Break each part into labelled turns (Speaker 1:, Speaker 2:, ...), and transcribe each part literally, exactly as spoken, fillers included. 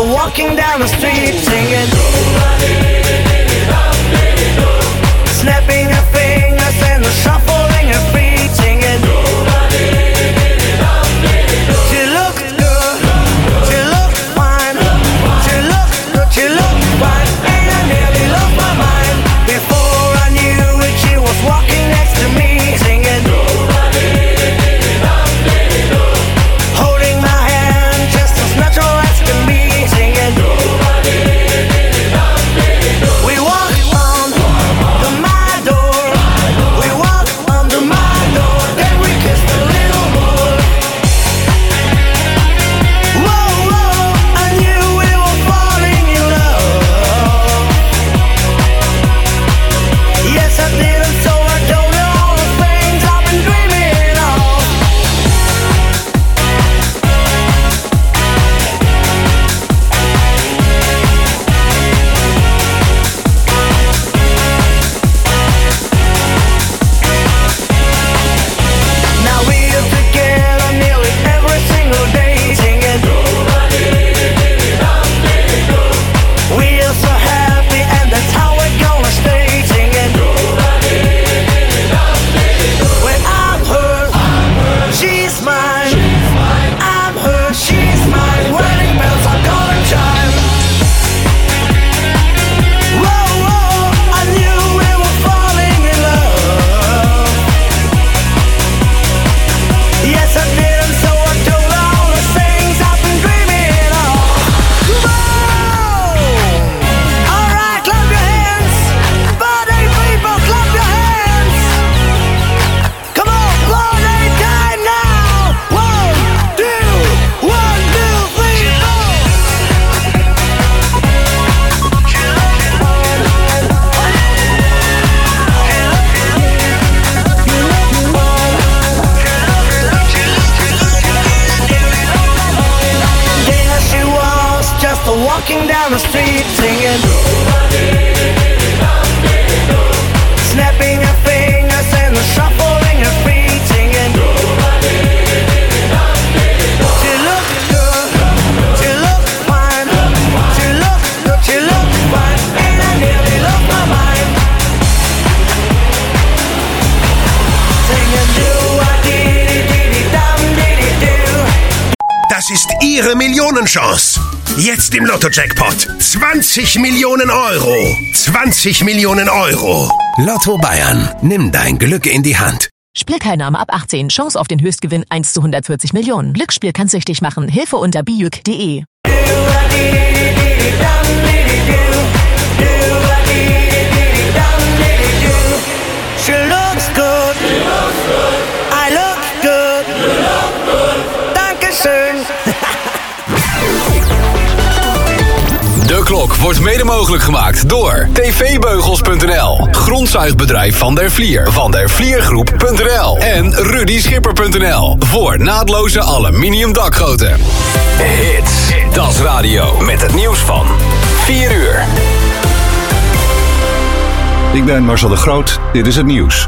Speaker 1: walking down the street singing. Snapping her fingers and shuffling her feet singing. She looks good, she looks fine, she looks good, she looks fine, and I nearly lost my mind. Before I knew it, she was walking next to me singing. Holding my hand just as natural as can be singing. We walk on the my door, we walk on the my door, then we kissed a little more. Whoa, whoa, I knew we were falling in love. Yes, I did, and so I told her all the things I've been dreaming of. Now we're together nearly every single day singing. We're so happy and that's how we're gonna stay singing. When I'm hers, she's mine. I'm hers, she's mine. Wedding bells are gonna chime. Whoa, whoa, I knew we were falling in love. Yes, I did, and so I told her all the things I've been dreaming of. Whoa! All right, clap your hands. Party people, clap your hands. Come on, party time now. One, two, one, two, three, four. There she was, just a walking down the street singing. Snapping her fingers and shuffling her feet singing. She looked good, she looked fine, she looked good, she looked fine, and I nearly lost my mind. Singing do-a-dee-dee-dee-dum-dee-dee-doo.
Speaker 2: Das ist Ihre Millionenchance. Jetzt im Lotto-Jackpot. zwanzig Millionen Euro. zwanzig Millionen Euro. Lotto Bayern. Nimm dein Glück in die Hand.
Speaker 3: Spielteilnahme ab achtzehn. Chance auf den Höchstgewinn eins zu hundertvierzig Millionen. Glücksspiel kann süchtig machen. Hilfe unter bijuk punkt de.
Speaker 1: She looks good. I look good. Dankeschön.
Speaker 4: De Klok wordt mede mogelijk gemaakt door t v beugels punt n l, grondzuigbedrijf Van der Vlier, van der vliergroep punt n l en rudy schipper punt n l voor naadloze aluminium dakgoten. Hits, Das Radio met het nieuws van vier uur.
Speaker 5: Ik ben Marcel de Groot, dit is het nieuws.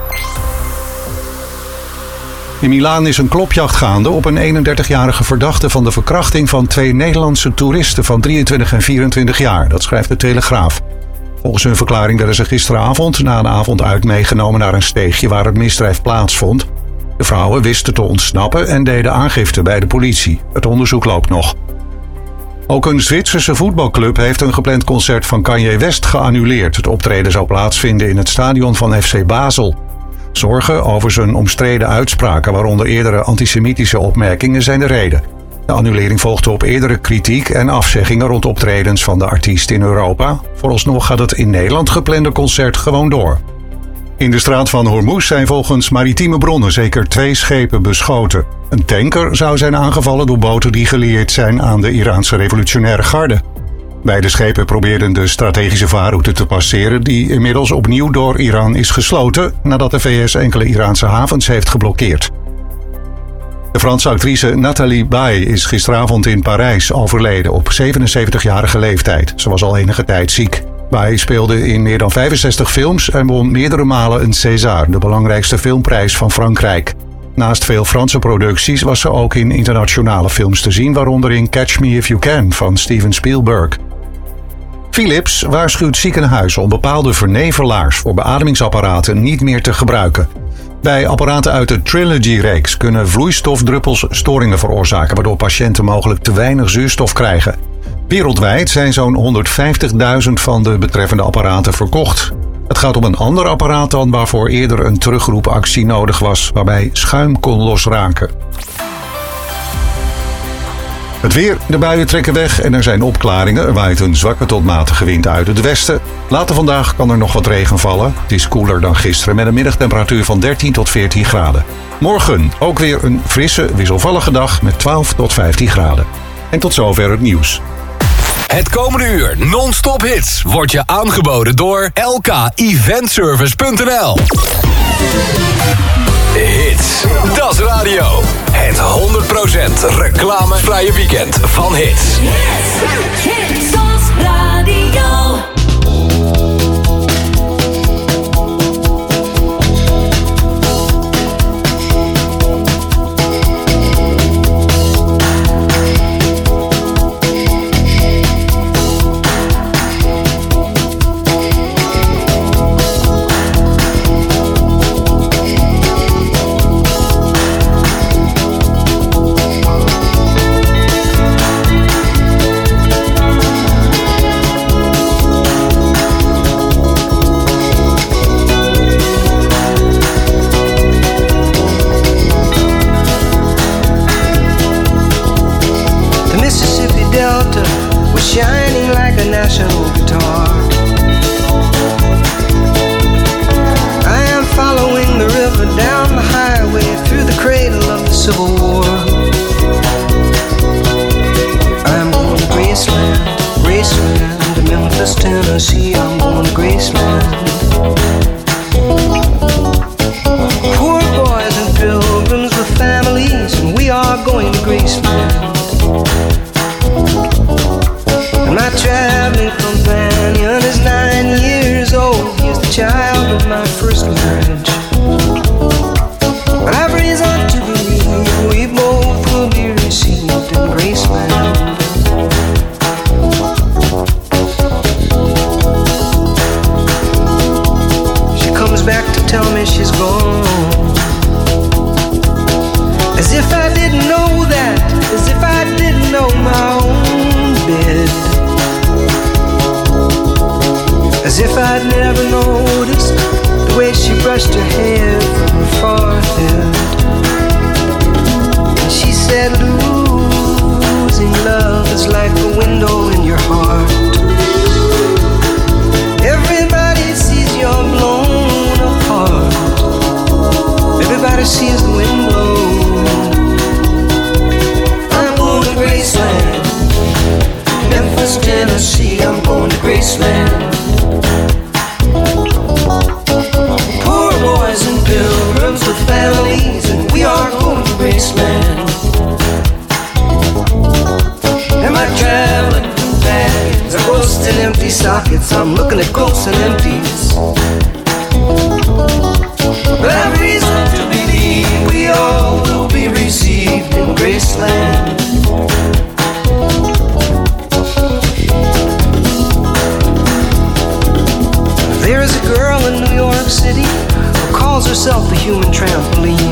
Speaker 5: In Milaan is een klopjacht gaande op een eenendertigjarige verdachte van de verkrachting van twee Nederlandse toeristen van drieëntwintig en vierentwintig jaar. Dat schrijft de Telegraaf. Volgens hun verklaring werden ze gisteravond na een avond uit meegenomen naar een steegje waar het misdrijf plaatsvond. De vrouwen wisten te ontsnappen en deden aangifte bij de politie. Het onderzoek loopt nog. Ook een Zwitserse voetbalclub heeft een gepland concert van Kanye West geannuleerd. Het optreden zou plaatsvinden in het stadion van F C Basel. Zorgen over zijn omstreden uitspraken, waaronder eerdere antisemitische opmerkingen, zijn de reden. De annulering volgde op eerdere kritiek en afzeggingen rond optredens van de artiest in Europa. Vooralsnog gaat het in Nederland geplande concert gewoon door. In de straat van Hormuz zijn volgens maritieme bronnen zeker twee schepen beschoten. Een tanker zou zijn aangevallen door boten die gelieerd zijn aan de Iraanse revolutionaire garde. Beide schepen probeerden de strategische vaarroute te passeren die inmiddels opnieuw door Iran is gesloten nadat de V S enkele Iraanse havens heeft geblokkeerd. De Franse actrice Nathalie Baye is gisteravond in Parijs overleden op zevenenzeventigjarige leeftijd. Ze was al enige tijd ziek. Baye speelde in meer dan vijfenzestig films en won meerdere malen een César, de belangrijkste filmprijs van Frankrijk. Naast veel Franse producties was ze ook in internationale films te zien, waaronder in Catch Me If You Can van Steven Spielberg. Philips waarschuwt ziekenhuizen om bepaalde vernevelaars voor beademingsapparaten niet meer te gebruiken. Bij apparaten uit de Trilogy-reeks kunnen vloeistofdruppels storingen veroorzaken, waardoor patiënten mogelijk te weinig zuurstof krijgen. Wereldwijd zijn zo'n honderdvijftigduizend van de betreffende apparaten verkocht. Het gaat om een ander apparaat dan waarvoor eerder een terugroepactie nodig was, waarbij schuim kon losraken. Het weer, de buien trekken weg en er zijn opklaringen. Er waait een zwakke tot matige wind uit het westen. Later vandaag kan er nog wat regen vallen. Het is koeler dan gisteren met een middagtemperatuur van dertien tot veertien graden. Morgen ook weer een frisse, wisselvallige dag met twaalf tot vijftien graden. En tot zover het nieuws.
Speaker 4: Het komende uur non-stop hits wordt je aangeboden door L K Eventservice punt n l. Hits, dat is radio. Het honderd procent reclamevrije weekend van hits.
Speaker 1: Hits als radio.
Speaker 6: Shining like a national guitar. I am following the river down the highway through the cradle of the Civil War. I'm going to Graceland, Graceland, to Memphis, Tennessee. I'm going to Graceland. Poor boys and pilgrims with families, and we are going to Graceland. My traveling companion is nine years old. He's the child of my first marriage. But I've reason to believe we both will be received in Graceland. She comes back to tell me she's gone, as if I didn't know that, as if I didn't know my own bed. As if I'd never noticed the way she brushed her hair from her forehead. And she said, losing love is like a window in your heart. Everybody sees you're blown apart. Everybody sees the wind blow. I'm going to Graceland, Memphis, Tennessee. I'm going to Graceland. Poor boys and pilgrims with families, and we are going to Graceland. And my traveling companions are ghosts and empty sockets. I'm looking at ghosts and empties. But I've reason to believe we all will be received in Graceland. There is a girl in New York City who calls herself the human trampoline.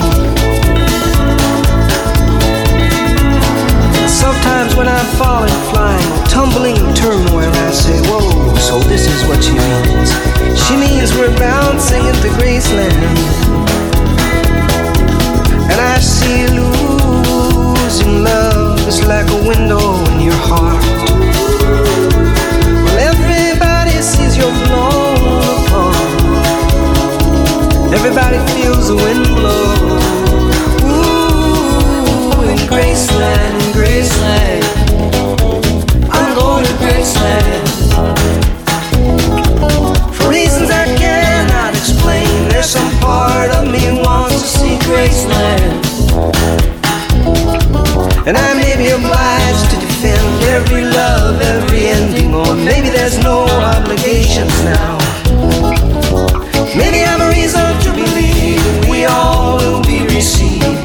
Speaker 6: Sometimes when I'm falling, flying, tumbling in turmoil, I say, whoa, so this is what she means. She means we're bouncing into Graceland. And I see losing love is like a window in your heart. Well, everybody sees you're blown apart. Everybody feels the wind blow. Ooh, in Graceland, in Graceland, I'm going to Graceland. For reasons I cannot explain, there's some part of me wants to see Graceland. And I may be obliged to defend every love, every ending, or maybe there's no obligations now. Maybe I'm a reason to believe we all will be received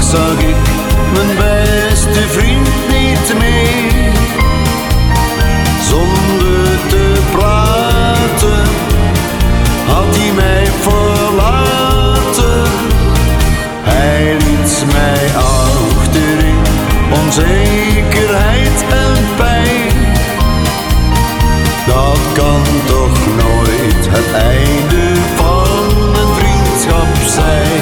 Speaker 7: zag ik mijn beste vriend niet meer. Zonder te praten had hij mij verlaten. Hij liet mij achterin, onzekerheid en pijn. Dat kan toch nooit het einde van een vriendschap zijn.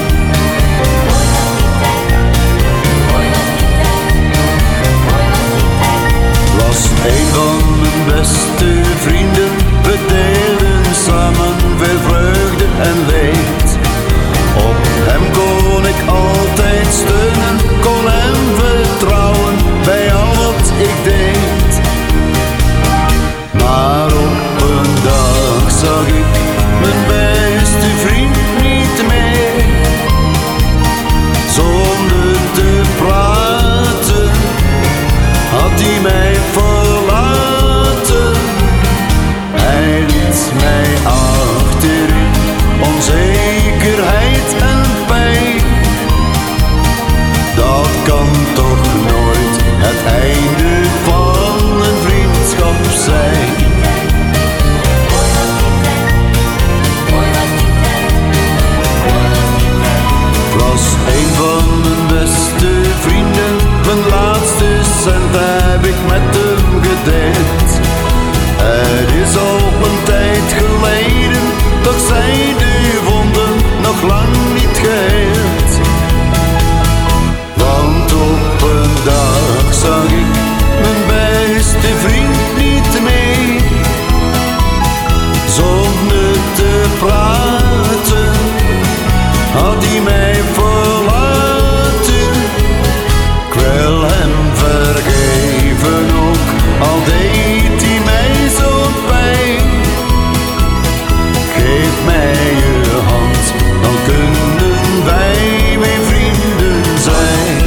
Speaker 7: Was een van mijn beste vrienden, we deelden samen veel vreugde en leed. Op hem kon ik altijd steunen, kon hem vertrouwen bij al wat ik deed. Maar op een dag zag ik mijn beste vriend niet meer. Zonder te praten had hij mij verlaten. Hij liet mij achterin, onzekerheid en pijn. Dat kan toch nooit het einde van een vriendschap zijn. Was een van mijn beste vrienden, mijn laatste cent heb ik met hem gedeeld. Het is al een tijd geleden, toch zijn de wonden nog lang niet geheeld. Want op een dag zag ik mijn beste vriend niet meer. Zonder te praten had hij mij verlaten. Ik wil hem vergeven ook, al deed hij mij zo pijn. Geef mij je hand, dan kunnen wij weer vrienden zijn.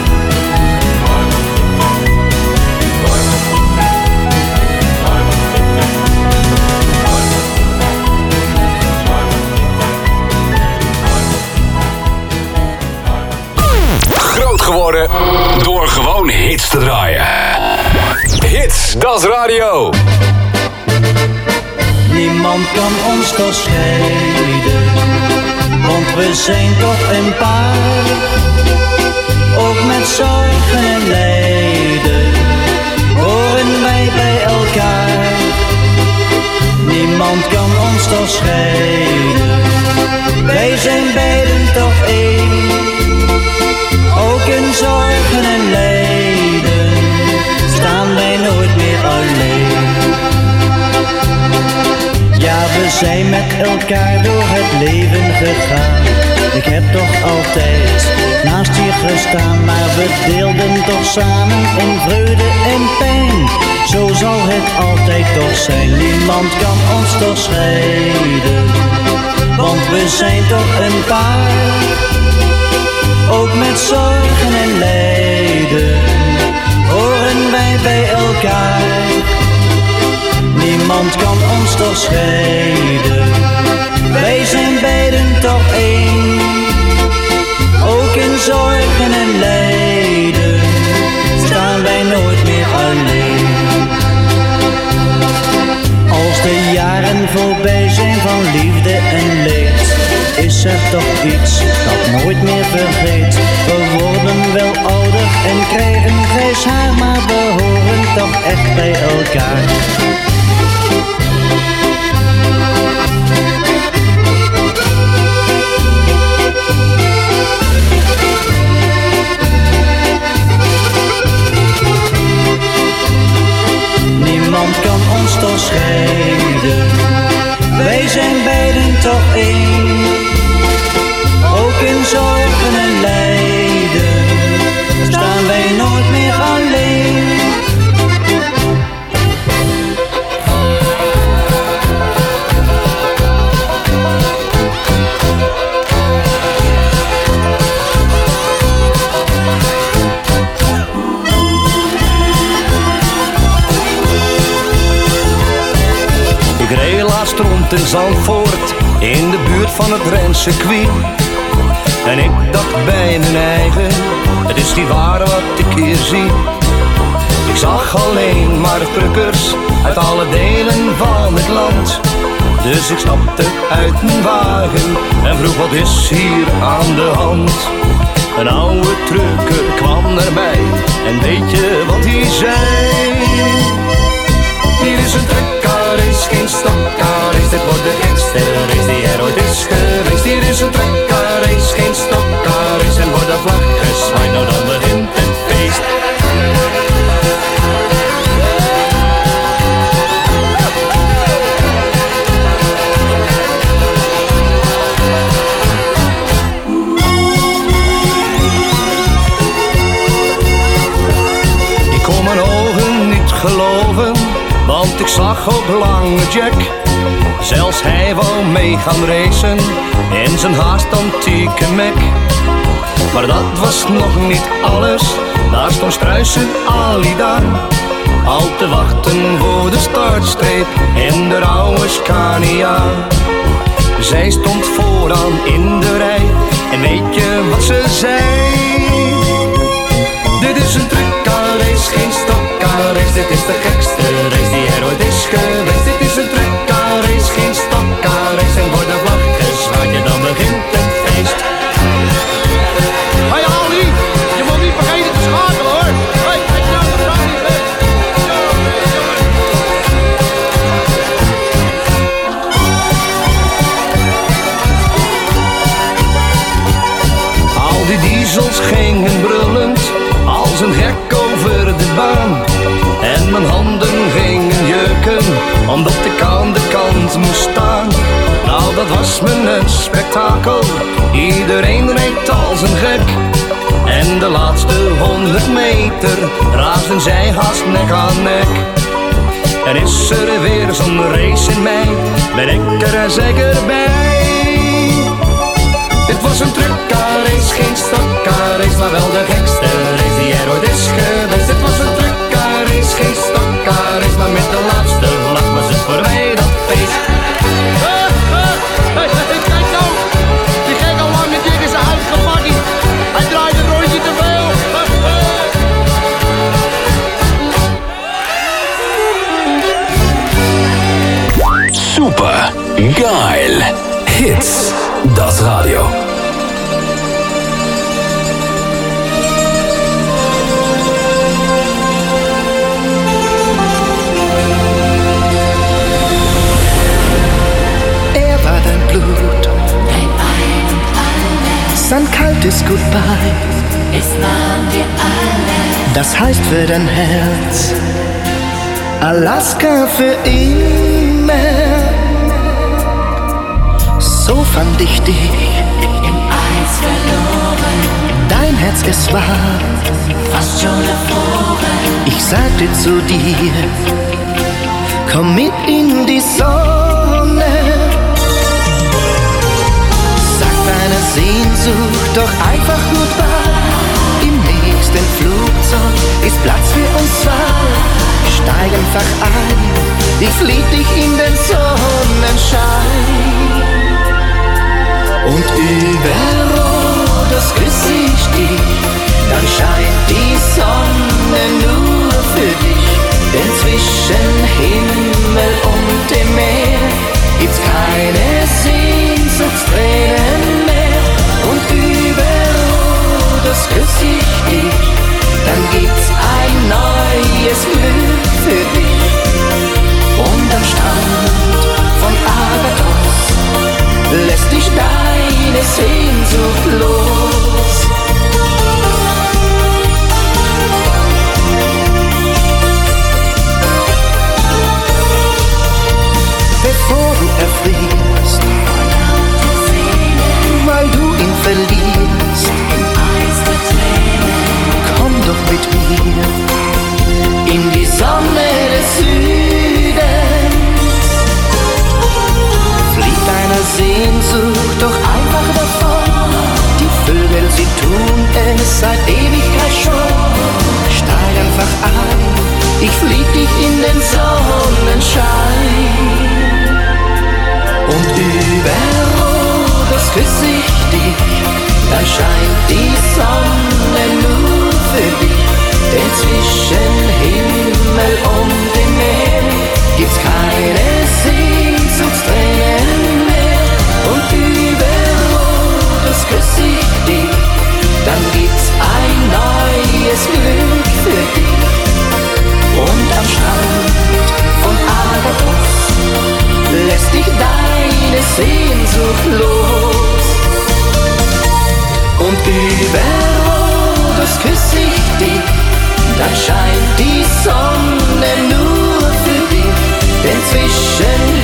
Speaker 4: Groot geworden door gewoon hits te draaien. Hits, dat is radio.
Speaker 8: Niemand kan ons toch scheiden, want we zijn toch een paar. Ook met zorgen en lijden horen wij bij elkaar. Niemand kan ons toch scheiden, wij zijn beiden toch één. Ook in zorgen en lijden staan wij nooit meer alleen. Ja, we zijn met elkaar door het leven gegaan. Ik heb toch altijd naast je gestaan, maar we deelden toch samen in vreugde en pijn. Zo zal het altijd toch zijn, niemand kan ons toch scheiden, want we zijn toch een paar. Ook met zorgen en lijden horen wij bij elkaar. Niemand kan ons toch scheiden, wij zijn beiden toch één. Ook in zorgen en lijden staan wij nooit meer alleen. Als de jaren voorbij zijn van liefde en leed, is er toch iets dat nooit meer vergeet. We worden wel ouder en krijgen grijs haar, maar we horen toch echt bij elkaar. Niemand kan ons toch scheiden, wij zijn beiden toch één. Ook in zorgen en lijden staan wij nooit meer alleen.
Speaker 9: Ik reed laatst rond in Zandvoort, in de buurt van het Renncircuit. En ik dacht bij mijn eigen, niet waar wat ik hier zie. Ik zag alleen maar truckers uit alle delen van het land. Dus ik stapte uit mijn wagen en vroeg wat is hier aan de hand. Een oude trucker kwam naar mij en weet je wat hij zei? Hier is een truckerrace, geen stokkerrace. Dit wordt de gekste race die er ooit is geweest. Hier is een truckerrace, geen stokkerrace. En wordt de vlag gezwaaid, nou dan begint het feest. Ik kon mijn ogen niet geloven, want ik zag ook Lange Jack. Zelfs hij wou mee gaan racen in zijn haast antieke Mac. Maar dat was nog niet alles, daar stond Struisen Ali daar. Al te wachten voor de startstreep in de oude Scania. Zij stond vooraan in de rij en weet je wat ze zei? Dit is een truckerrace, geen stokkerrace. Dit is de gekste race die er ooit is geweest. Dit is een truckerrace, geen stokkerrace. En wordt de vlag gezwaaid, ja dan begint het feest.
Speaker 10: Hey Ali, je moet niet vergeten te schakelen hoor. Hey, kijk nou, dat gaat niet weg.
Speaker 9: Al die diesels gingen brullend als een gek over de baan. En mijn handen gingen jeuken, omdat ik aan de kant moest staan. Nou, dat was me een spektakel, iedereen reed als een gek. En de laatste honderd meter raasden zij haast nek aan nek. En is er weer zo'n race in mij, ben ik er zeker bij. Dit was een truckerrace, geen stokkerrace, maar wel de gekste race die er ooit is geweest. Dit was een truckerrace, geen stokkerrace, maar met de laatste vlag was het voor mij dat feest.
Speaker 10: Uh, uh, hey, hey, kijk nou, die gek al lang met in zijn uitgepakking. Hij draait een rondje te veel. Uh,
Speaker 4: uh. Super geil. Hits, das Radio.
Speaker 6: Er war dein Blut,
Speaker 11: dein Ein und alles,
Speaker 6: sein kaltes Goodbye.
Speaker 11: es nahm dir alles.
Speaker 6: Das heißt für dein Herz Alaska für immer. So fand ich dich
Speaker 11: Im Eis verloren,
Speaker 6: dein Herz, es war
Speaker 11: fast schon erfroren.
Speaker 6: Ich sagte zu dir, komm mit in die Sonne. Sag deiner Sehnsucht doch einfach goodbye. Im nächsten Flugzeug ist Platz für uns zwei. Steig einfach ein, ich flieg dich in den Sonnenschein. Und über das küss ich dich, dann scheint die Sonne nur für dich. Denn zwischen Himmel und dem Meer gibt's keine Sehnsuchtstränen mehr. Und über das küss ich dich, dann gibt's ein neues Glück für dich. Und am Strand von Agathos lässt dich deine Sehnsucht los.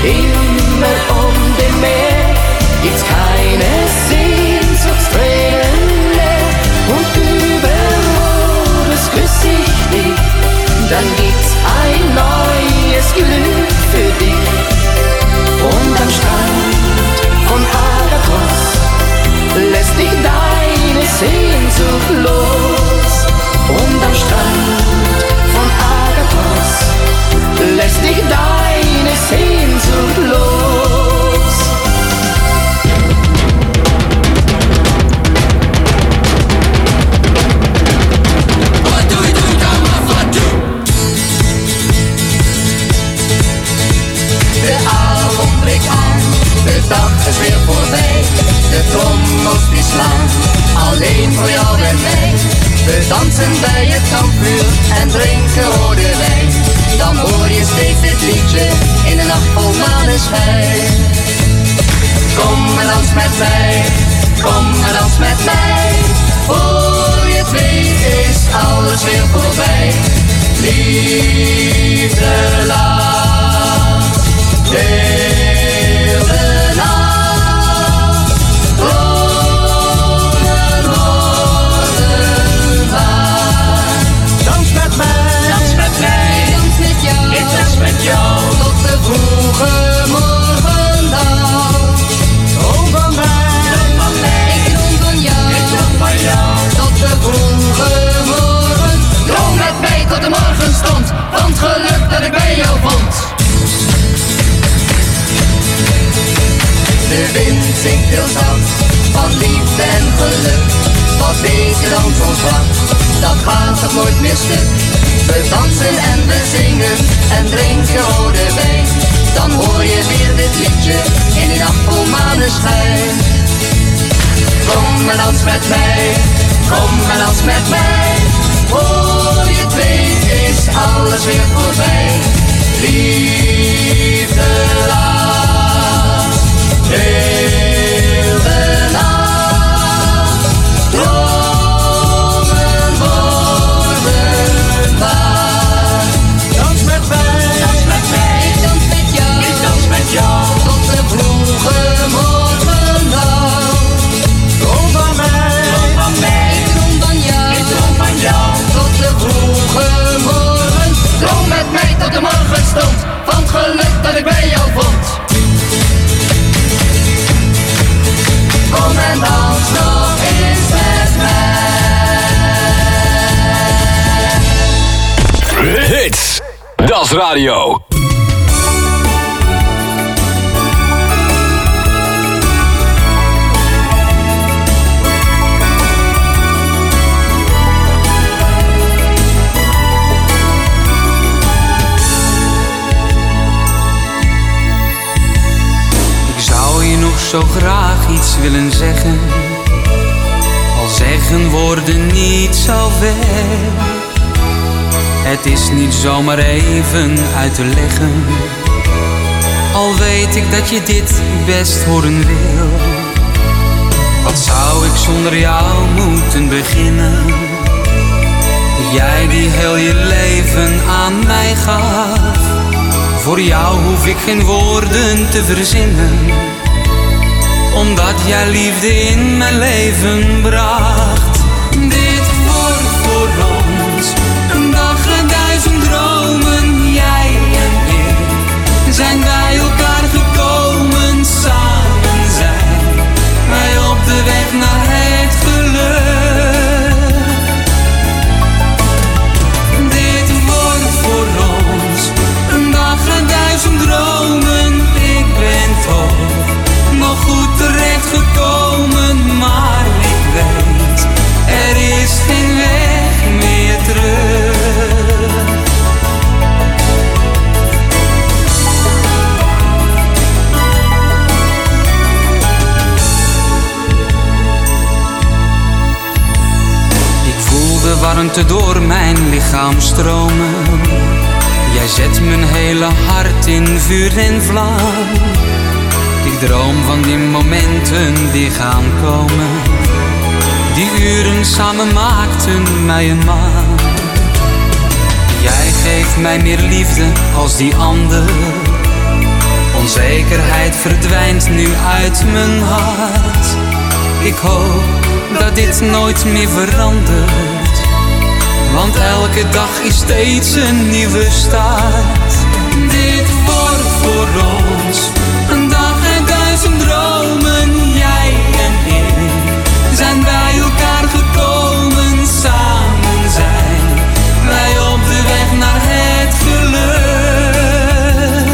Speaker 11: immer um dem Meer gibt's keine Sehnsuchtstränen mehr. Und überall das Gesicht liegt, dann gibt's ein neues Glück für dich. Und am Strand von Agathos lässt dich deine Sehnsucht los. Und am Strand von Agathos lässt dich deine Sehnsucht los. Der Abend breekt aan, de dag is weer voorbij. De trommels die slaan, alleen voor jou en mij. We dansen bij het kampvuur en drinken rode wijn. Dan hoor je steeds dit liedje in de nacht vol maneschijn. Kom en dans met mij, kom en dans met mij. Voor je het weet is alles weer voorbij. Liefde laat heel de nacht dromen worden waar. Dans met mij, dans met mij, ik dans met jou, ik dans met jou, tot de vroege morgendag. Droom van mij, droom van mij, ik droom van jou, ik droom van jou, tot de vroege morgen. Droom met mij tot de morgenstond, van het geluk dat ik bij jou vond. De wind zingt heel zacht, van liefde en geluk. Wat beter dan zo'n slag, dat gaat toch nooit meer stuk. We dansen en we zingen en drinken rode wijn. Dan hoor je weer dit liedje in die nacht vol maneschijn. Kom en dans met mij, kom en dans met mij. Voor je het weet is alles weer voorbij. Liefde laat heel de nacht dromen worden waar. Dans met mij, dans met mij, ik dans met jou, ik dans met jou, tot de vroege morgendag. Droom van mij, droom van mij, ik droom van jou, ik droom van jou, tot de vroege morgen. Droom met mij tot de morgenstond, van het geluk dat ik bij jou vond. Kom en dans nog eens met mij.
Speaker 4: Hits, Das Radio.
Speaker 12: Zo graag iets willen zeggen, al zeggen woorden niet zoveel. Het is niet zomaar even uit te leggen, al weet ik dat je dit best horen wil. Wat zou ik zonder jou moeten beginnen? Jij die heel je leven aan mij gaf. Voor jou hoef ik geen woorden te verzinnen, omdat jij liefde in mijn leven bracht. Dit wordt voor ons een dag en duizend dromen. Jij en ik zijn bij elkaar gekomen. Samen zijn wij op de weg naar het geluk. Dit wordt voor ons een dag en duizend dromen. Ik ben toch nog goed terecht gekomen, maar ik weet, er is geen weg meer terug. Ik voel de warmte door mijn lichaam stromen. Jij zet mijn hele hart in vuur en vlam. Ik droom van die momenten die gaan komen. Die uren samen maakten mij een man. Jij geeft mij meer liefde als die ander. Ons onzekerheid verdwijnt nu uit mijn hart. Ik hoop dat dit nooit meer verandert, want elke dag is steeds een nieuwe start. Dit wordt voor ons een dag en duizend dromen. Jij en ik zijn bij elkaar gekomen, samen zijn wij op de weg naar het geluk.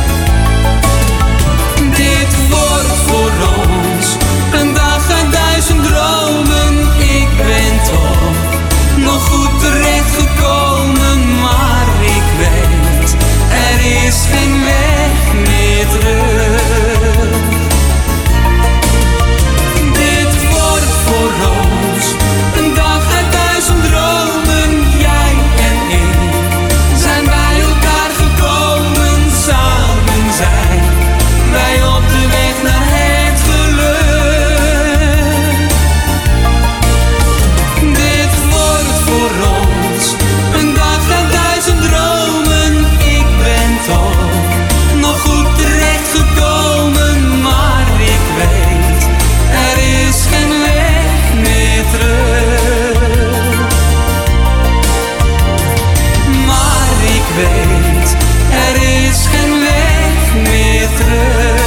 Speaker 12: Dit wordt voor ons een dag en duizend dromen. Ik ben toch nog goed terechtgekomen, maar ik weet, er is geen weg meer terug. Dit wordt voor ons een dag en duizend dromen. Jij en ik zijn bij elkaar gekomen, samen zijn wij op de weg naar het geluk. Dit wordt voor ons een dag en duizend dromen. Ik ben toch nog goed terechtgekomen, maar ik weet, er is geen weg meer terug. Maar ik weet, er is geen weg meer terug.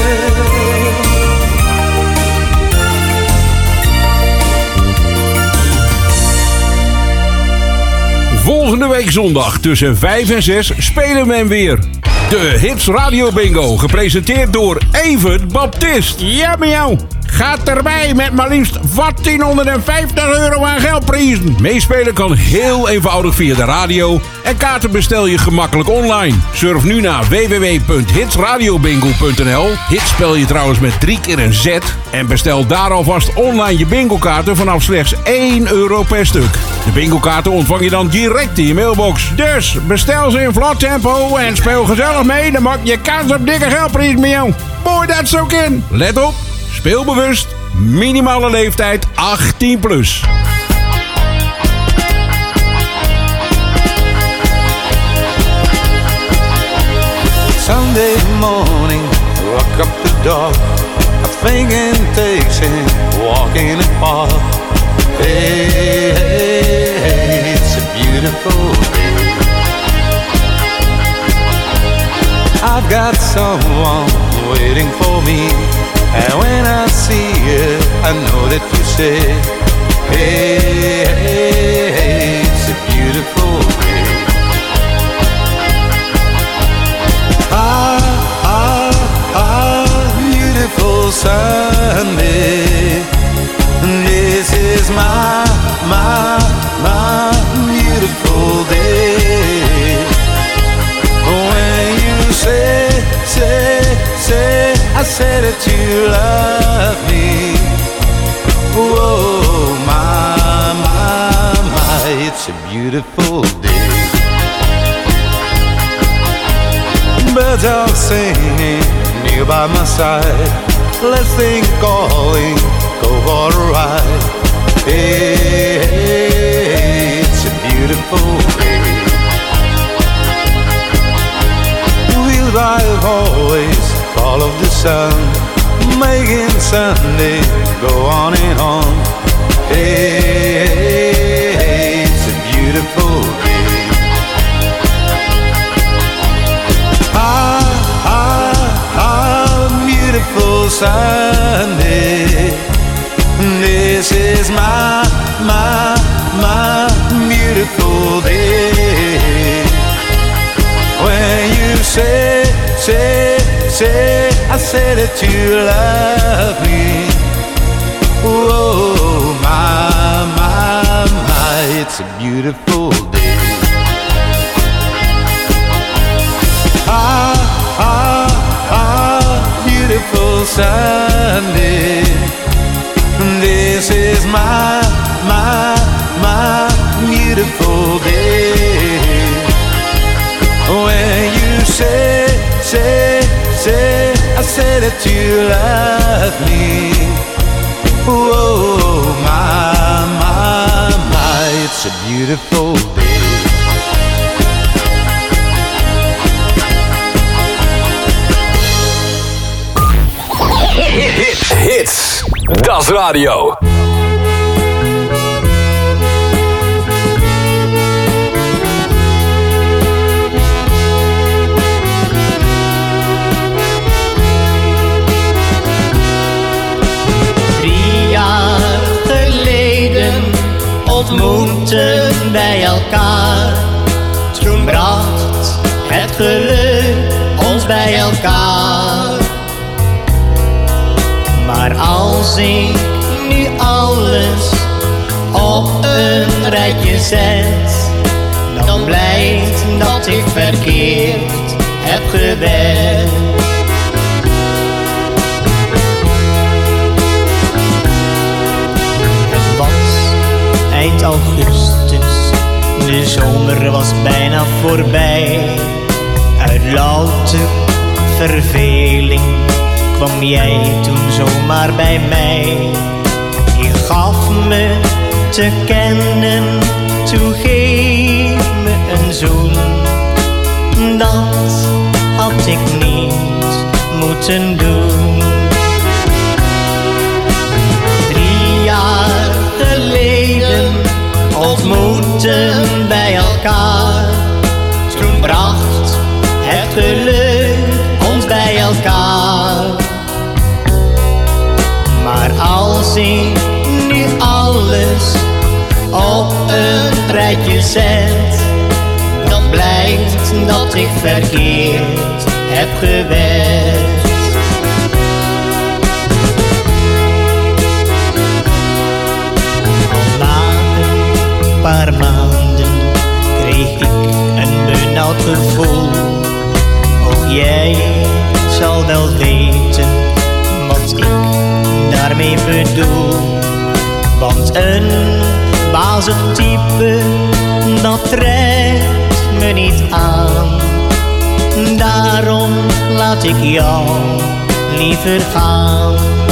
Speaker 13: Volgende week zondag tussen vijf en zes spelen we hem weer. De Hits Radio Bingo, gepresenteerd door Evert Baptist. Ja, miauw. Gaat erbij met maar liefst achttienhonderdvijftig euro aan geldprijzen. Meespelen kan heel eenvoudig via de radio en kaarten bestel je gemakkelijk online. Surf nu naar w w w punt hits radio bingo punt n l. Hits spel je trouwens met drie keer een Z. En bestel daar alvast online je bingo-kaarten vanaf slechts één euro per stuk. De bingo-kaarten ontvang je dan direct in je mailbox. Dus bestel ze in vlot tempo en speel gezellig mee. Dan maak je kans op dikke geldprijs met jou. Mooi dat zo in. Let op. Speel bewust, minimale leeftijd achttien plus.
Speaker 14: Sunday morning, rock up the dog. A thinking takes him walking in the park. Hey, hey, hey, it's a beautiful day. I've got someone waiting for me. And when I see you, I know that you say, hey, hey, hey, it's a beautiful day. Ah, ah, ah, beautiful Sunday. This is my, my, my beautiful day. When you say, say, say, I said that you love me. Whoa, my, my, my, it's a beautiful day. Birds are singing near by my side. Let's think calling, go for a ride. Hey, hey, it's a beautiful day. We'll drive always, follow the sun, making Sunday go on and on. Hey, hey, hey, it's a beautiful day. Ah, ah, ah, beautiful Sunday. This is my, my, my beautiful day. When you say, say, say, I say that you love me. Whoa, my, my, my, it's a beautiful day. Ah, ah, ah, beautiful Sunday. This is my, my, my beautiful day. When you say, say, say, I say that you love me. Whoa, my, my, my, it's a beautiful day.
Speaker 4: Das Radio.
Speaker 15: Drie jaar geleden ontmoetten wij elkaar. Toen bracht het geluk ons bij elkaar. Maar als ik nu alles op een rijtje zet, dan blijkt dat ik verkeerd heb gewet. Het was eind augustus, de zomer was bijna voorbij. Uit louter verveling kwam jij toen zomaar bij mij. Je gaf me te kennen, toen geef me een zoen. Dat had ik niet moeten doen. Drie jaar geleden ontmoetten wij elkaar. Toen bracht het geluk ons bij elkaar. Maar als ik nu alles op een rijtje zet, dan blijkt dat ik verkeerd heb gewet. Al na een paar maanden kreeg ik een benauwd gevoel. Ook jij zal wel weten wat ik daarmee bedoel. Want een bazig type, dat trekt me niet aan. Daarom laat ik jou liever gaan.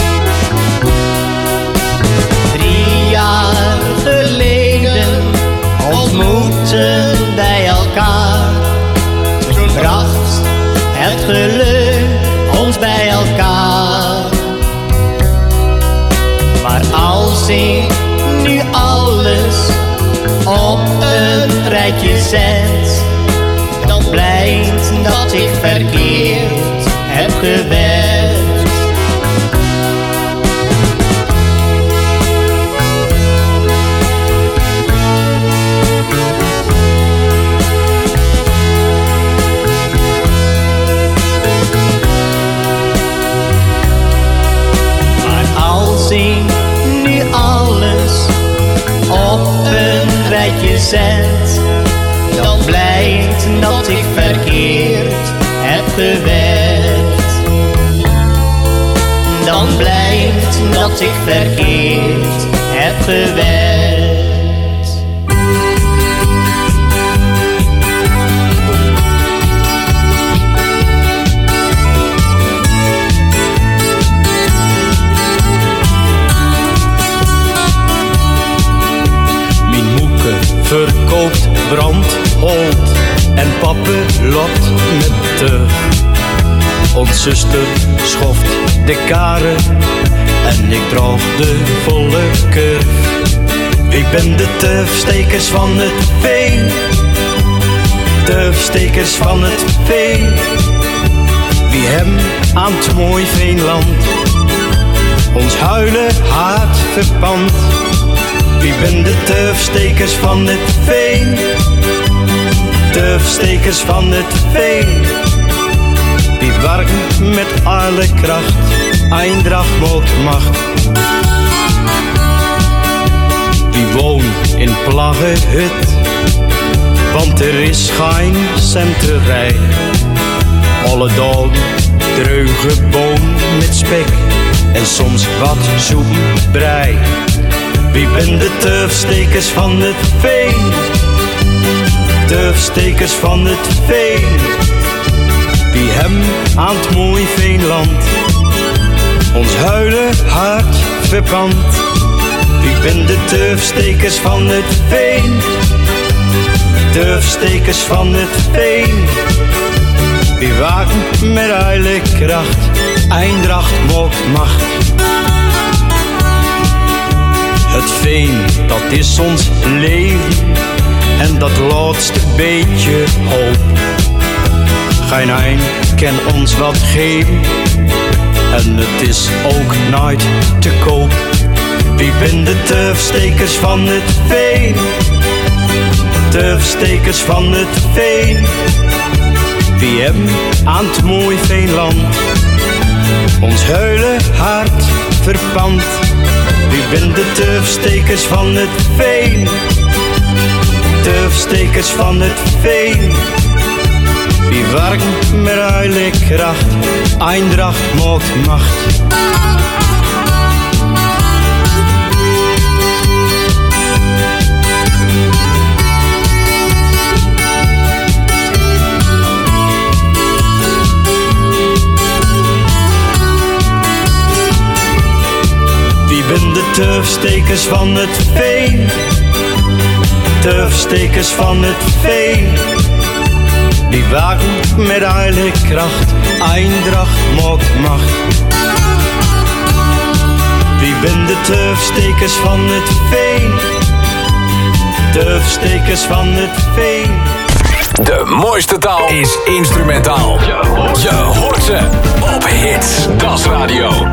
Speaker 15: Drie jaar geleden ontmoetten wij elkaar. Toen bracht het geluk ons bij elkaar. Maar als ik nu alles op een rijtje zet, dan blijkt dat ik verkeerd heb gewet. Maar als ik nu alles op een rijtje zet, dan blijkt dat ik verkeerd heb gewet. Dan blijkt dat ik verkeerd heb gewet.
Speaker 9: Mijn moeke verkoopt brandhout en pappe lot met teug. Ons zuster schoft de karen en ik droog de volle kurf. Ik ben de tufstekers van het veen, tufstekers van het veen. Wie hem aan het mooi veenland ons huilen haat verpand. Wie ben de tufstekers van het veen, tufstekers van het veen. Die werken met alle kracht, Eindracht mocht macht. Die woont in Plaggehut, want er is geen centerij. Alle dagen dreuge boom met spek en soms wat soep brei. Wie ben de tufstekers van het veen, tufstekers van het veen. Die hem aan het mooi veenland ons huilen hart verpand. Wie ben de tufstekers van het veen, tufstekers van het veen. Die waken met eigen kracht, Eindracht mocht macht. Het veen, dat is ons leven en dat laatste beetje hoop. Geen een kan ons wat geven en het is ook nooit te koop. Wie ben de turfstekers van het veen? Turfstekers van het veen. Wie hebben aan het mooi veenland ons huilen hart verpand? Wie ben de turfstekers van het veen? Turfstekers van het veen. Wie werken met eigen kracht, Eindracht maakt macht. Wie ben de turfstekers van het veen? Turfstekers van het veen. Die wagen met eigen kracht, Eindracht maakt macht. Wie ben de turfstekers van het veen? Turfstekers van het veen.
Speaker 4: De mooiste taal is instrumentaal. Je hoort ze op Hits. Das Radio.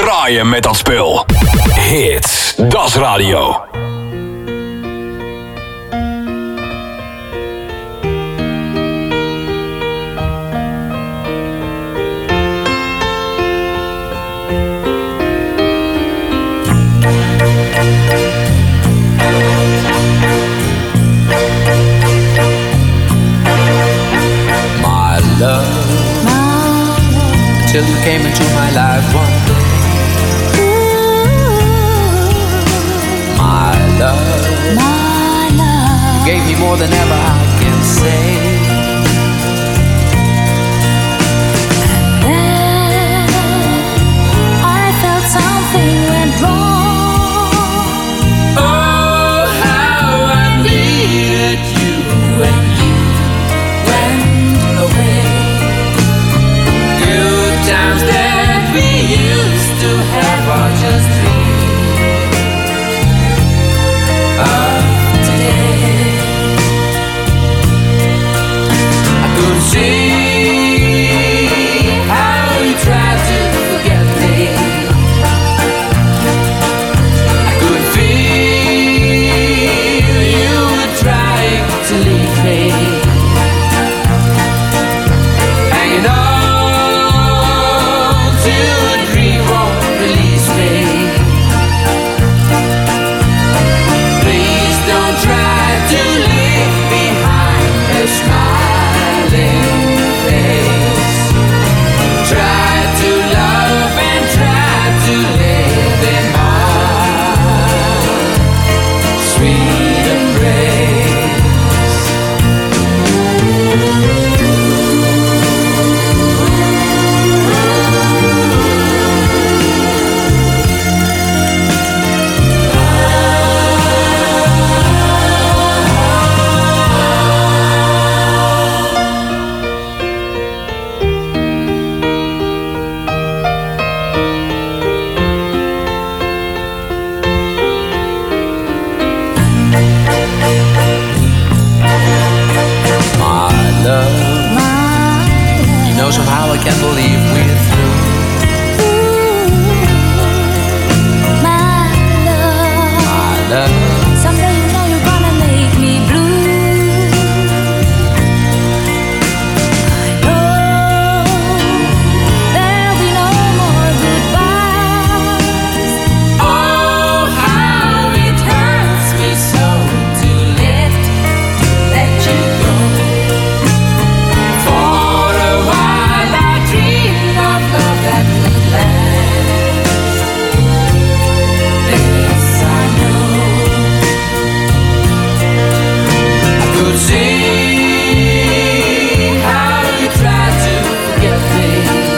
Speaker 4: draaien met dat spul. Hits, Das Radio.
Speaker 12: Love, till you came into my life one day. My love, my love, you gave me more than ever I can say.
Speaker 16: And then I felt something went wrong.
Speaker 12: Oh, how I needed you when you went away. Times that we used to have are just dreams of today. I could see how you tried to forget me. I could feel you were trying to leave me. Hanging on till a dream won't release me. Please don't try to leave behind a smiling face. Try to love and try to live in my sweet embrace. Somehow I can't believe we're through.
Speaker 16: My love,
Speaker 12: My love,
Speaker 16: someday you know you're gonna make me blue. I know there'll be no more goodbyes.
Speaker 12: oh how it hurts me so to lift, to let you go. For a while I dreamed of love that would last. This I know. I could see how you tried to forget me.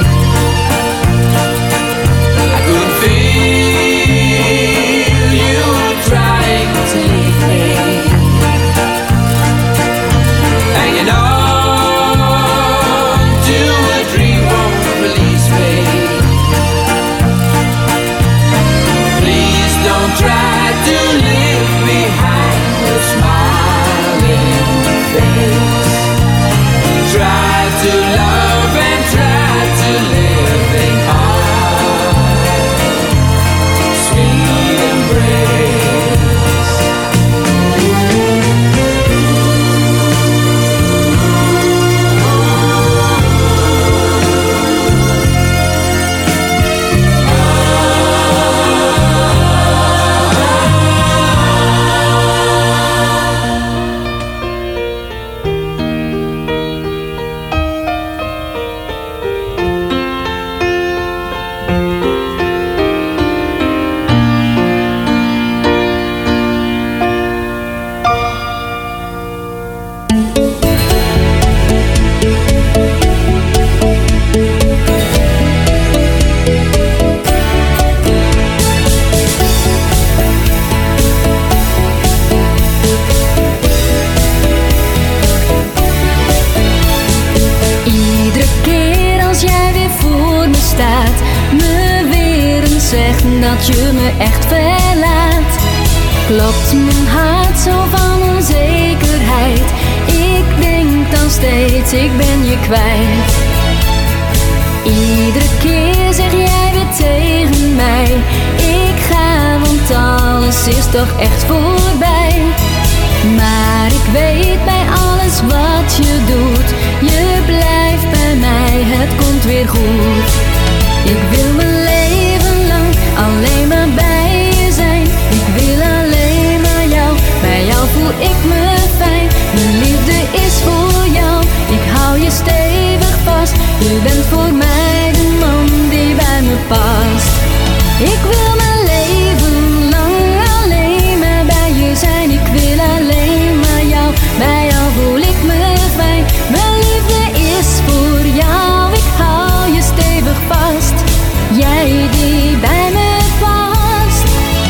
Speaker 12: I could feel you were trying to leave me. Hanging on till a dream won't release me. Please don't try to leave behind a smiling face. Try to love and try to live in my sweet embrace.
Speaker 16: Iedere keer als jij weer voor me staat, me weer eens zegt dat je me echt verlaat, klopt mijn hart zo van onzekerheid. Ik denk dan steeds, ik ben je kwijt. Iedere keer zeg jij weer tegen mij toch echt voorbij. Maar ik weet bij alles wat je doet, je blijft bij mij, het komt weer goed. Ik wil mijn leven lang alleen maar bij je zijn. Ik wil alleen maar jou, bij jou voel ik me fijn. Mijn liefde is voor jou, ik hou je stevig vast. Je bent voor mij de man die bij me past. Ik wil mijn leven lang alleen maar bij je zijn. Ik wil alleen maar jou, bij jou voel ik me fijn. Mijn liefde is voor jou, ik hou je stevig vast. Jij die bij me past.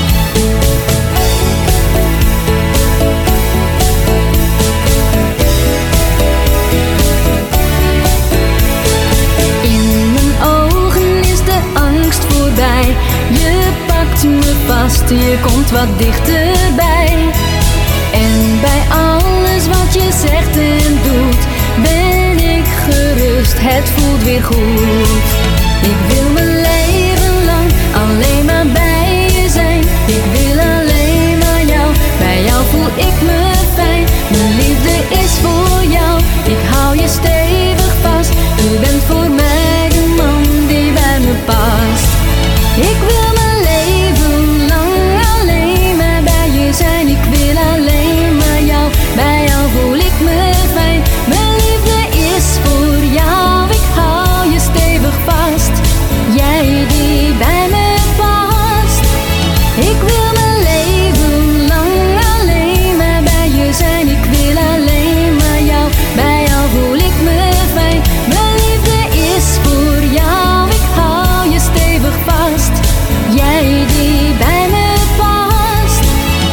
Speaker 16: In mijn ogen is de angst voorbij. Je pakt me vast, je komt wat dichterbij. En bij alles wat je zegt en doet, ben ik gerust, het voelt weer goed. Ik wil mijn leven lang alleen maar bij je zijn. Ik wil alleen maar jou, bij jou voel ik me fijn. Mijn liefde is voor jou, ik hou je stevig vast. U bent voor mij de man die bij me past. Ik wil mijn leven lang alleen maar bij je zijn. Ik wil alleen maar jou, bij jou voel ik me fijn. Mijn liefde is voor jou, ik hou je stevig vast. Jij die bij me past. Ik wil mijn leven lang alleen maar bij je zijn. Ik wil alleen maar jou, bij jou voel ik me fijn. Mijn liefde is voor jou, ik hou je stevig vast. Jij die bij me past.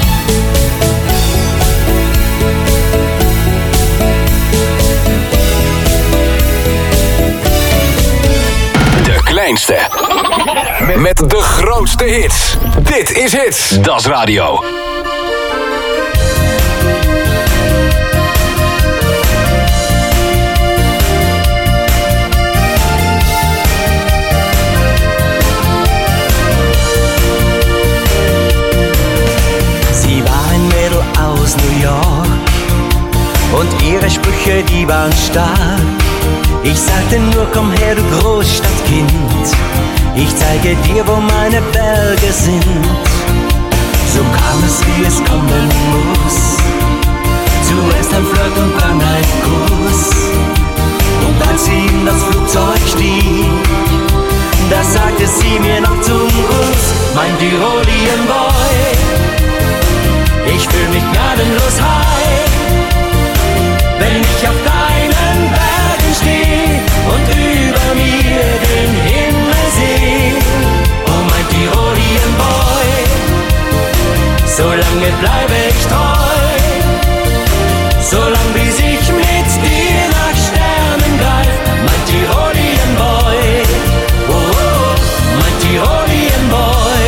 Speaker 4: De kleinste. Met de grootste hits. Dit is Hits. Das Radio.
Speaker 17: Sie war ein Mädel aus New York und ihre Sprüche, die waren stark. Ich sagte nur, komm her, du Großstadtkind, ich zeige dir, wo meine Berge sind. So kam es, wie es kommen muss. Zuerst ein Flirt und dann ein Kuss. Und als sie in das Flugzeug stieg, da sagte sie mir noch zum Gruß: Mein Tirolian Boy, ich fühl mich gnadenlos high, wenn ich auf deinen Bergen steh und über mir den Himmel seh. Oh mein Tirolian Boy, so lange bleibe ich treu, so lang bis ich mit dir nach Sternen greif. Mein Tirolian Boy, oh, oh, mein Tirolian Boy.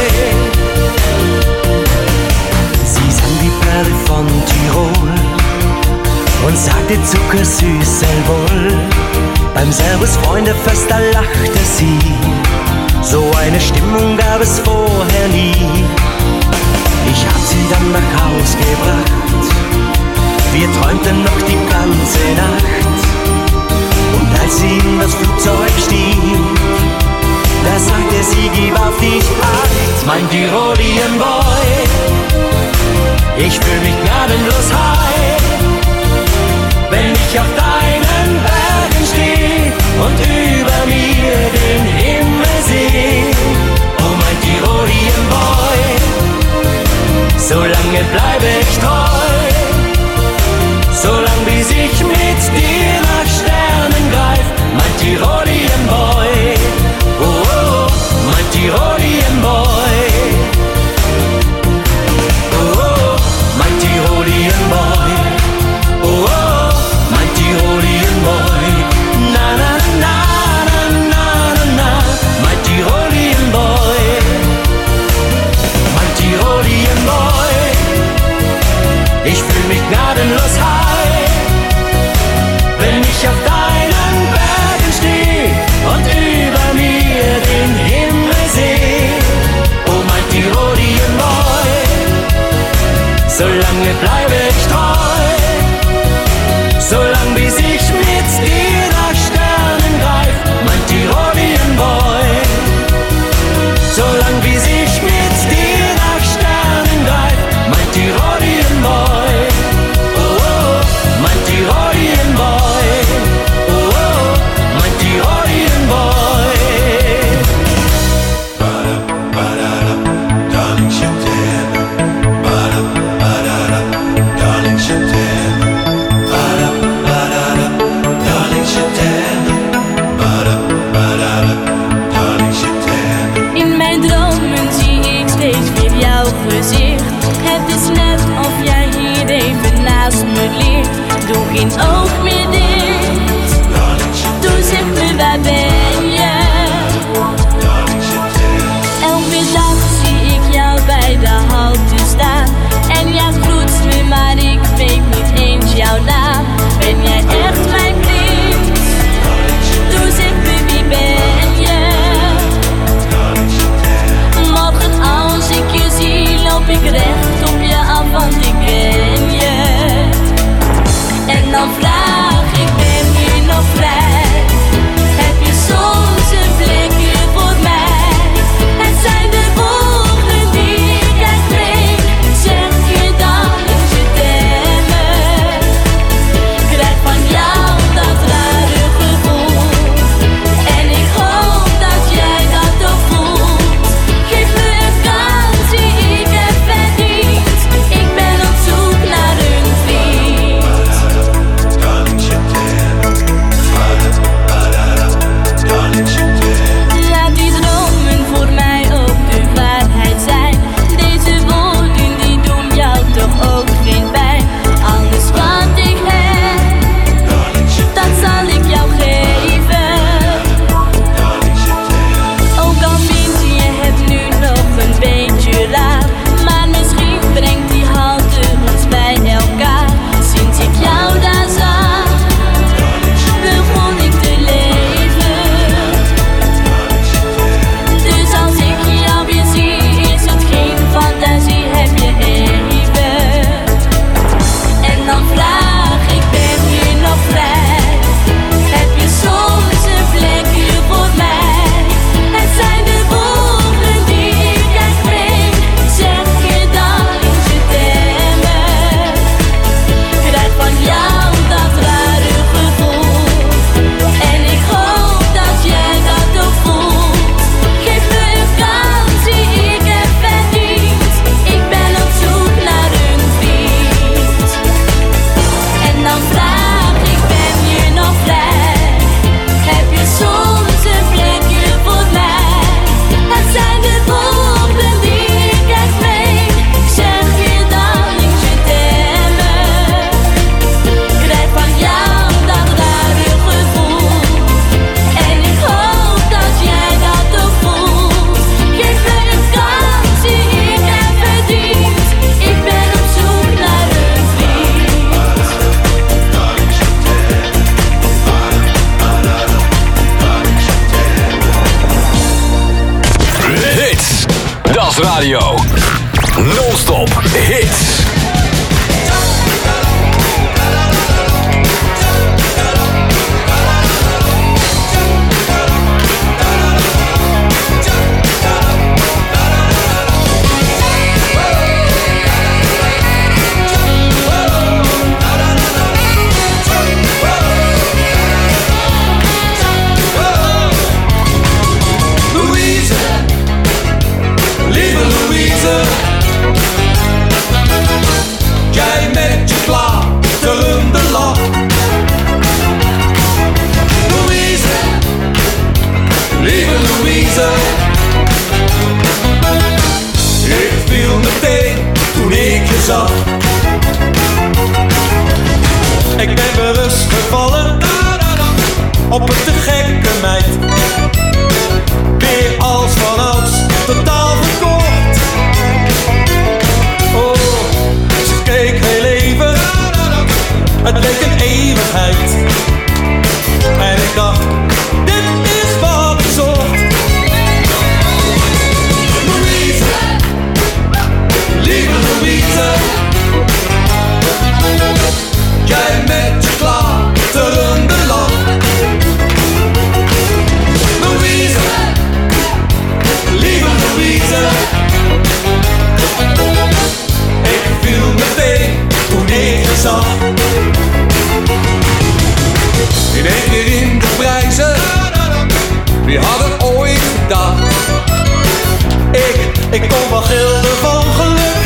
Speaker 17: Sie sang die Perle von Tirol und sagte zuckersüß sei wohl. Beim Servus Freundefest, da lachte sie, so eine Stimmung gab es vorher nie. Ich hab sie dann nach Haus gebracht, wir träumten noch die ganze Nacht. Und als sie in das Flugzeug stieg, da sagte sie, gib auf dich acht. Mein Tirolian Boy, ich fühl mich gnadenlos high, wenn ich auf deinen Bergen steh und über mir den Himmel seh. Oh mein Tirolian Boy, so lange bleibe ich treu, so lang bis ich mit dir nach Sternen greif. Mein Tirolian Boy, oh, oh, mein Tirolian Boy, oh, oh, mein Tirolian Boy, oh, oh, mein Tirolian Boy. solange bleibe ich treu. Solange bis ich mit dir nach Sternen greif, mein Tirolien Boy. Solange bis ich mit dir nach Sternen greif, mein Tirolien Boy. Oh, oh, mein Tirolien Boy. Oh, oh, mein Tirolien Boy. Darling, je t'aime. Darling, je t'aime. Darling, je t'aime.
Speaker 16: In mijn dromen zie ik steeds weer jouw gezicht. Het is net of jij hier even naast me ligt. Doe geen oog meer dicht. Doe zeg me, waar ben je? Elke dag zie ik jou bij de halte staan. En jij groet me, maar ik weet niet eens jouw naam. Ben jij echt mijn vriend? Doe zeg me, wie ben je? Morgen als ik je zie, loop ik recht op je af, want ik ken je. En dan vraag ik, ben je nog vrij? Heb je soms een plekje voor mij? Het zijn de woorden die ik echt meen. Zeg je dan dat je t'aime? Krijg van jou dat rare gevoel. En ik hoop dat jij dat ook voelt. Geef me een kans die ik heb verdiend. Ik ben op zoek naar een vriend. Laat die dromen voor mij ook de waarheid zijn. Deze woorden die doen jou toch ook geen pijn. Alles wat ik heb, dat zal ik jou geven. Ook al vind je het nu nog een beetje raar, maar misschien brengt die halte ons bij elkaar. Sinds ik jou daar zag, begon ik te leven. Dus als ik jou weer zie, is het geen fantasie, heb je even. En dan vraag ik, ben je nog vrij? Heb je soms een plekje voor mij? Het zijn de woorden die ik echt meen. Zeg je dan dat je t'aime? Krijg van jou dat rare gevoel. En ik hoop dat jij dat ook voelt. Geef me een kans die ik heb verdiend. Ik ben op zoek naar een vriend. En dan vraag ik, ben je nog vrij? Heb je soms een plekje voor mij? Het zijn de woorden die ik echt meen. Zeg je dan dat je t'aime? Krijg van jou dat rare gevoel. En ik hoop dat jij dat ook voelt. Geef me een kans die ik heb verdiend. Ik ben op zoek naar een vriend.
Speaker 4: Hits, das Radio. Non-stop hits.
Speaker 17: Louise, lieve Louise, jij met je klaterende lach. Louise, lieve Louise, ik viel meteen toen ik je zag. Ik ben bewust gevallen op een te gekke meid. Weer als vanouds, totaal verkocht. Oh, ze keek heel even, het leek een eeuwigheid. En ik dacht, dit is wat ik zocht. Louise, lieve Louise,
Speaker 18: nog gilde van geluk.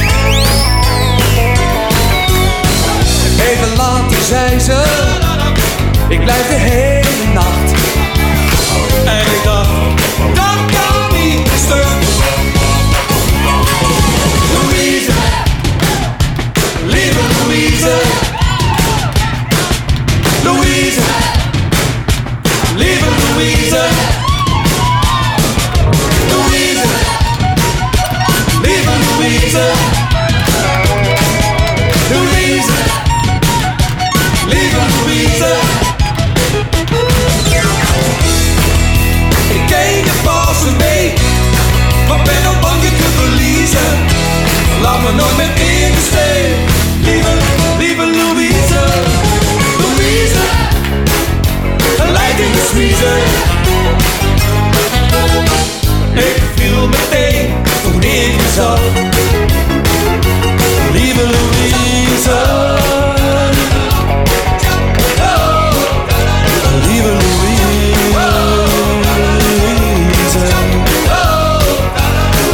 Speaker 18: Even later zei ze, ik blijf de hele nacht. En ik dacht, dat kan niet stuk. Louise, lieve Louise. Louise, lieve Louise. Louise, lieve Louise.